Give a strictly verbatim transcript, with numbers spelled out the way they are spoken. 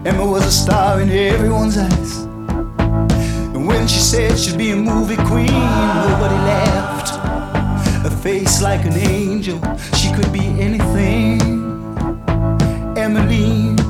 Emma was a star in everyone's eyes. And when she said she'd be a movie queen, nobody laughed. A face like an angel, she could be anything. Emmeline,